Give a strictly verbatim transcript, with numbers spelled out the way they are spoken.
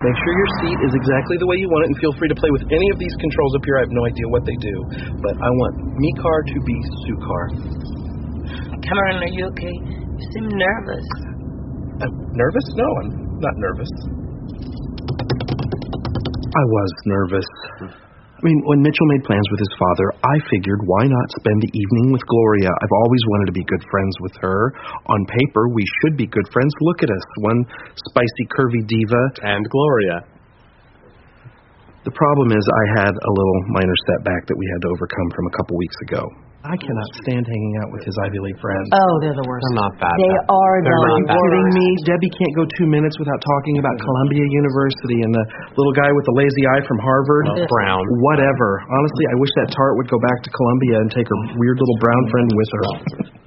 Make sure your seat is exactly the way you want it, and feel free to play with any of these controls up here. I have no idea what they do, but I want Mikar to be Sukar. Cameron, are you okay? You seem nervous. I'm nervous? No, I'm not nervous. I was nervous. I mean, when Mitchell made plans with his father, I figured, why not spend the evening with Gloria? I've always wanted to be good friends with her. On paper, we should be good friends. Look at us, one spicy, curvy diva. And Gloria. The problem is I had a little minor setback that we had to overcome from a couple weeks ago. I cannot stand hanging out with his Ivy League friends. Oh, they're the worst. They're not bad. They bad. are They're the Are you not bad. kidding me? Debbie can't go two minutes without talking about Columbia University and the little guy with the lazy eye from Harvard. Well, Brown. Whatever. Honestly, I wish that tart would go back to Columbia and take her weird little brown friend with her.